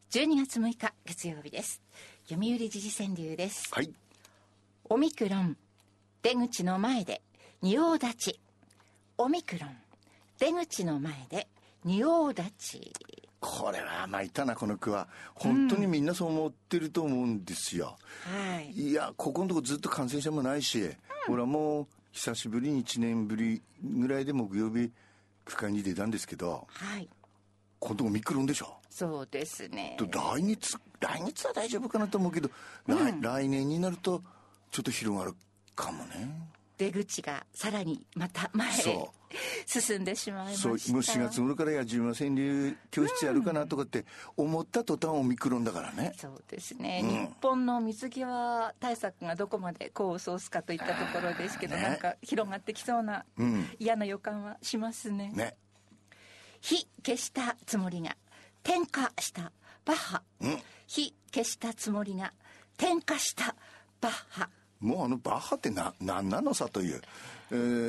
12月6日月曜日です。読売時事川柳です。 はい。 オミクロン出口の前で仁王立ち。オミクロン出口の前で仁王立ち。 これは参ったな、この句は。本当にみんなそう思ってると思うんですよ。 はい。 いや、ここのとこずっと感染者もないし、俺はもう久しぶりに1年ぶりぐらいで木曜日区会に出たんですけど、 はい。 このとこミクロンでしょ。 そうですね。 来月は大丈夫かなと思うけど、来年になるとちょっと広がるかもね。 出口がさらにまた前へ進んでしまいました。 そう、もう4月頃から矢島川柳教室やるかなとかって思った途端オミクロンだからね。 そうですね、日本の水際対策がどこまで功を奏すかといったところですけど、なんか広がってきそうな、嫌な予感はしますね。火消したつもりが点火したバッハ、火消したつもりが点火したバッハ。 もうバッハって何なのさという、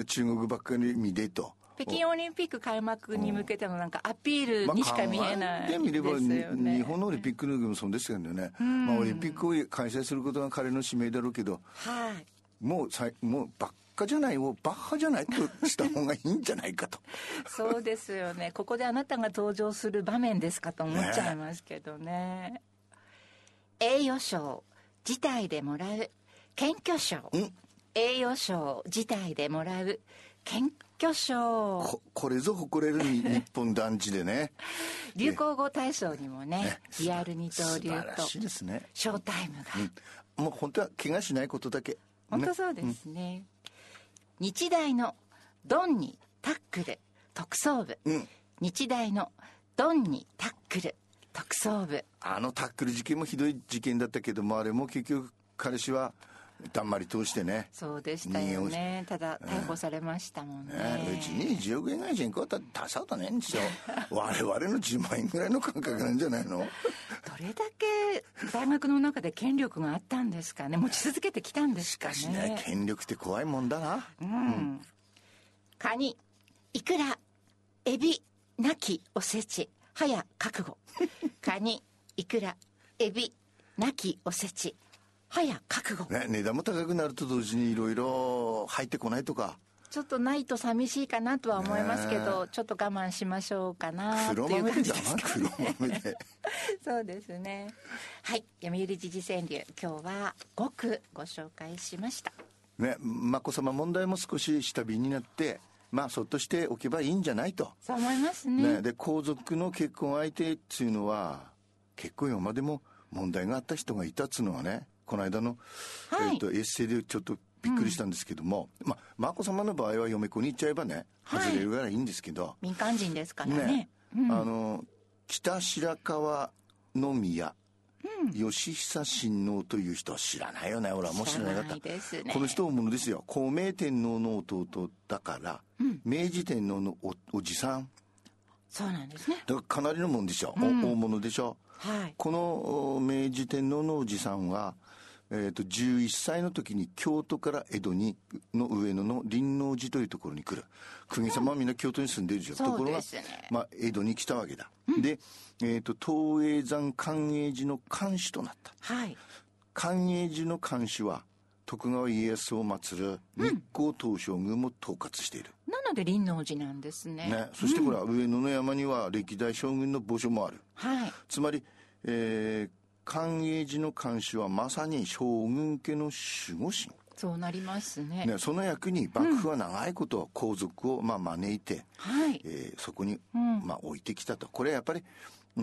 中国ばっかり見てと。 北京オリンピック開幕に向けてのなんかアピールにしか見えないですよね。 で見れば日本のオリンピックの時もそうですけどね、オリンピックを開催することが彼の使命だろうけど、 はい、 もうバッカじゃないをバッハじゃないとした方がいいんじゃないかとそうですよね。ここであなたが登場する場面ですかと思っちゃいますけどね。栄誉賞辞退でもらう謙虚賞。栄誉賞辞退でもらう謙虚賞。 これぞ誇れる日本男児でね流行語大賞にもね、リアル二刀流と素晴らしいですね。 ショータイムが、 もう本当は怪我しないことだけ、 本当そうですね、日大のドンにタックル特捜部、日大のドンにタックル特捜部。 タックル事件もひどい事件だったけども、あれも結局彼氏はだんまり通してね。 そうでしたよね。ただ逮捕されましたもんね。 うちに10億円ぐらい人口は足さうとねえんですよ我々の10万円ぐらいの感覚なんじゃないの。どれだけ大学の中で権力があったんですかね。持ち続けてきたんですかね。 しかしね、権力って怖いもんだな。 カニ、イクラ、エビ、なきおせち早覚悟カニ、イクラ、エビ、なきおせち早覚悟、 値段も高くなると同時にいろいろ入ってこないとか、 ちょっとないと寂しいかなとは思いますけど、ちょっと我慢しましょうかな黒豆でだな、黒豆でそうですね。はい、読売時事川柳、今日は5句ご紹介しましたね。眞子さま問題も少し下火になって、そっとしておけばいいんじゃないと。 そう思いますね。 で、皇族の結婚相手っていうのは結婚今までも問題があった人がいたっつうのはね、この間の、エッセイでちょっとびっくりしたんですけども、眞子さまの場合は嫁子に行っちゃえばね、外れるからいいんですけど、 民間人ですからね。 北白河宮、義久親王という人は知らないよね。俺はもう知らなかった。この人はものですよ。孝明天皇の弟だから、明治天皇の おじさん。 そうなんですね。 だからかなりのもんでしょ、大物でしょ。この明治天皇のおじさんは、11歳の時に京都から江戸にの上野の輪王寺というところに来る。公家様はみんな京都に住んでるでしょ。ところが、江戸に来たわけだ。で、東叡山寛永寺の監守となった。寛永寺の監守は徳川家康を祀る日光東照宮も統括している。 なので輪王寺なんですね。 そしてほら、上野の山には歴代将軍の墓所もある。つまり、寛永寺の監守はまさに将軍家の守護神。 そうなりますね。 その役に幕府は長いこと皇族を招いて、そこに、置いてきたと。これはやっぱり、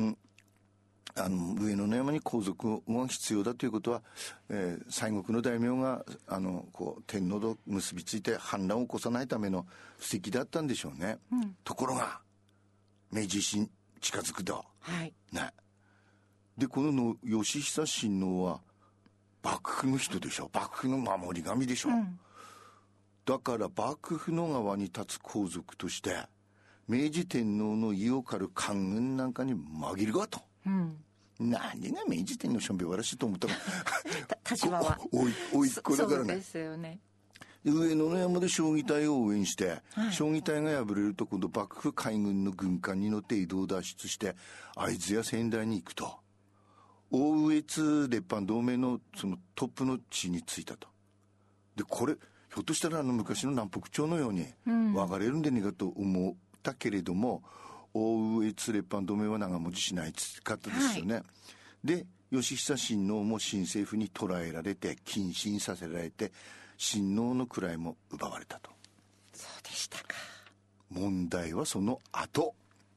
上野の山に皇族が必要だということは、西国の大名が天皇と結びついて反乱を起こさないための布石だったんでしょうね。ところが明治維新近づくと、でこの義久親王は幕府の人でしょ。幕府の守り神でしょ、だから幕府の側に立つ皇族として明治天皇の意を狩る官軍なんかに紛るがと、何が明治天皇しょんべわらしいと思ったら立場はおいっ子だからね。 そうですよね。 上野の山で将棋隊を応援して、将棋隊が敗れると今度幕府海軍の軍艦に乗って移動脱出して会津や仙台に行くと。 奥越列藩同盟のそのトップの地についたと。でこれひょっとしたら昔の南北朝のように分かれるんでねえかと思ったけれども、奥越列藩同盟は長持ちしないかったですよね、はい、で義久親王も新政府に捕らえられて謹慎させられて親王の位も奪われたと。 そうでしたか。 問題はその後、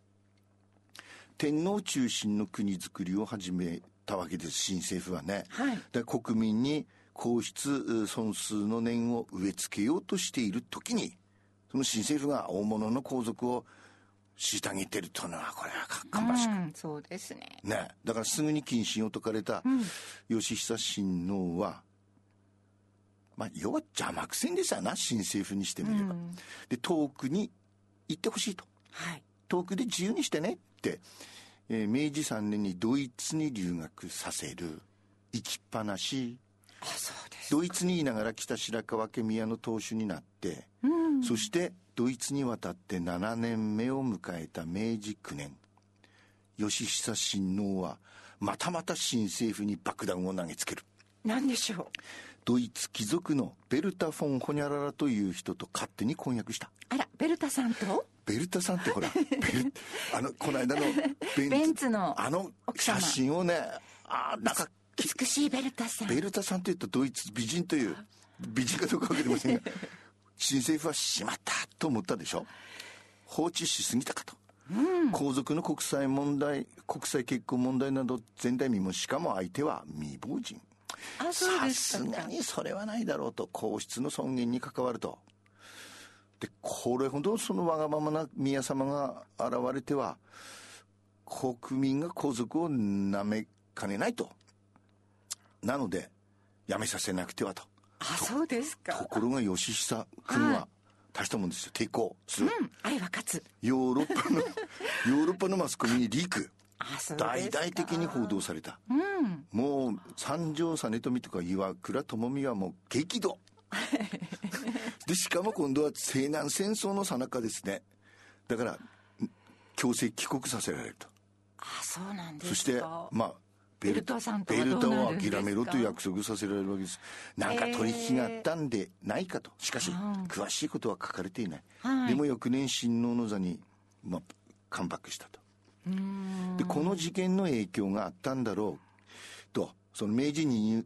天皇中心の国づくりを始めたわけです、新政府はね、はい、で国民に皇室尊崇の念を植え付けようとしている時に、その新政府が大物の皇族を虐げてるというのはこれは芳しく、 そうですね。 だからすぐに謹慎を解かれた義久親王は、要は邪魔くせんでしたな、新政府にしてみれば、で遠くに行ってほしいと、はい、遠くで自由にしてねって、明治3年にドイツに留学させる、行きっぱなし。 そうです。 ドイツにいながら北白川家宮の当主になって、そしてドイツに渡って7年目を迎えた明治9年、義久親王はまたまた新政府に爆弾を投げつける。 何でしょう。 ドイツ貴族のベルタ・フォン・ホニャララという人と勝手に婚約した。 あら、ベルタさんと？ ベルタさんってほらこの間のベンツの写真をね、なんか美しいベルタさん。 ベルタさんというとドイツ美人という美人かどうかわかりませんが新政府はしまったと思ったでしょ。放置しすぎたかと、皇族の国際結婚問題など前代未聞、しかも相手は未亡人。さすがにそれはないだろうと、皇室の尊厳に関わると。でこれほどそのわがままな宮様が現れては国民が皇族をなめかねないと。なのでやめさせなくてはと。 そうですか。 ところが義久君は大したもんですよ。抵抗する、 愛は勝つ。 ヨーロッパのマスコミにリーク、大々的に報道された、もう三条実富とか岩倉具視はもう激怒でしかも今度は西南戦争の最中ですね。だから強制帰国させられると。 そうなんですか。 そしてベルタを諦めろと約束させられるわけです。なんか取引があったんでないかと。しかし詳しいことは書かれていない、でも翌年親王の座に、関白したと。でこの事件の影響があったんだろうと、その明治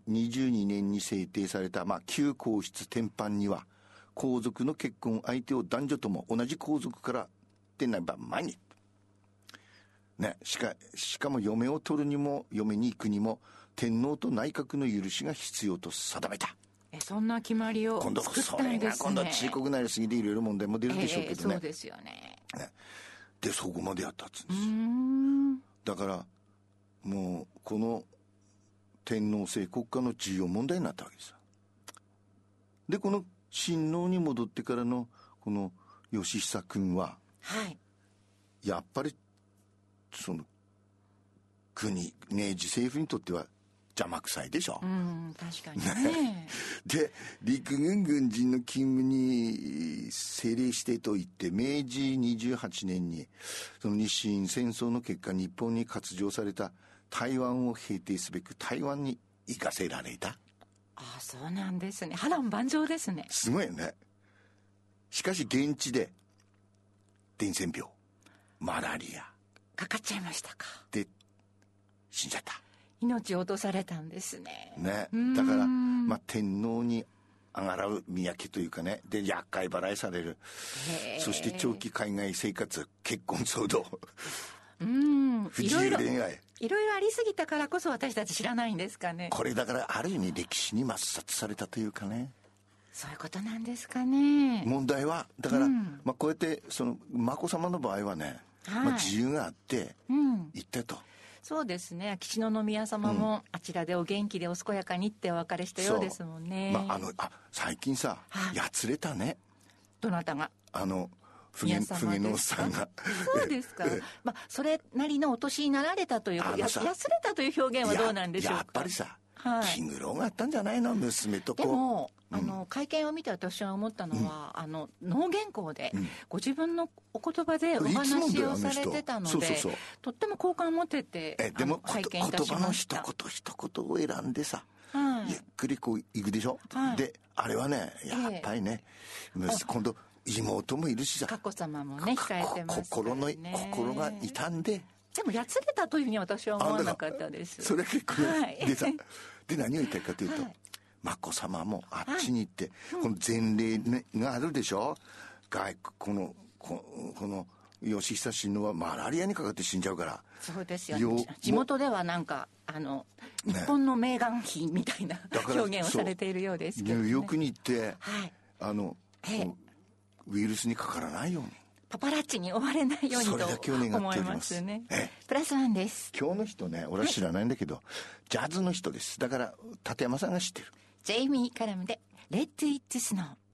22年に制定された、旧皇室典範には皇族の結婚相手を男女とも同じ皇族からでないば前にしかも嫁を取るにも嫁に行くにも天皇と内閣の許しが必要と定めた。 そんな決まりを作ったんですね。 今度は地位国なりすぎていろいろ問題も出るでしょうけどね。 そうですよね。 でそこまでやったっつうんですよ。だからもうこの天皇制国家の重要問題になったわけですよ。でこの親王に戻ってからのこの義久君は、やっぱりその明治政府にとっては邪魔くさいでしょ。 確かにねで陸軍軍人の勤務に政令指定といって明治28年にその日清戦争の結果日本に割譲された台湾を平定すべく台湾に行かせられた。 そうなんですね。波乱万丈ですね。 すごいよね。しかし現地で伝染病、マラリアかかっちゃいましたか。 で死んじゃった。 命を落とされたんですね。 だから天皇にあがらう宮家というかね、で厄介払いされる。そして長期海外生活、結婚騒動不自由恋愛、 いろいろありすぎたからこそ私たち知らないんですかね。 これだからある意味歴史に抹殺されたというかね。 そういうことなんですかね。 問題はだから、こうやってその眞子さまの場合はね、自由があって行ったと。 そうですね。秋篠宮様もあちらでお元気でお健やかにってお別れしたようですもんね。 最近さ、やつれたね。 どなたが？ 公家のおっさんが。 そうですか。それなりのお年になられたというやつれたという表現はどうなんでしょうか。 やっぱりさ、 気苦労があったんじゃないの、娘とこう。 でも会見を見て私は思ったのは、脳原稿でご自分のお言葉でお話をされてたので、とっても好感を持ててでも拝見いたしました。 言葉の一言を選んでさ、ゆっくりこういくでしょ、であれはねやっぱりね、今度妹もいるしさ、 佳子さまもね控えてますからね、 心が痛んで。 でもやつれたというふうに私は思わなかったです。 それ結構、でさで何を言いたいかというと、眞子さまもあっちに行って、この前例があるでしょ、この義久親王はマラリアにかかって死んじゃうから。 そうですよ、地元ではなんか日本のメーガン妃みたいな表現をされているようですけど、ね、 ニューヨークに行って、ウイルスにかからないように、 パパラッチに追われないようにと思いますね。プラスワンです。 今日の人ね、俺は知らないんだけど、ジャズの人です。だから立山さんが知ってる。 ジェイミー・カラムでレッツ・イッツ・スノー。